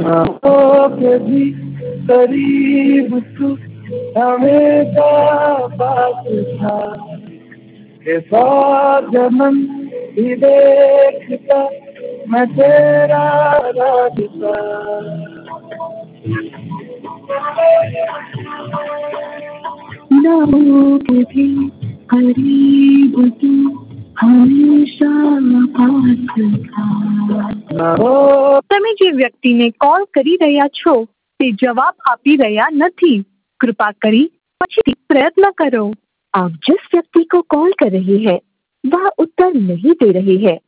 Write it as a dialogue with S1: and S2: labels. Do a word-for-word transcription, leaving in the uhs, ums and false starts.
S1: हो के भी करीब तू हमेशा पास था, के सौ जन्म भी देखता मैं तेरा रास्ता।
S2: ना हो के भी करीब तू हमेशा पास था। તમે જે વ્યક્તિને કોલ કરી રહ્યા છો તે જવાબ આપી રહ્યા નથી, कृपा કરી पछીથી प्रयत्न करो। आप जिस व्यक्ति को कॉल कर रहे हैं वह उत्तर नहीं दे रहे हैं,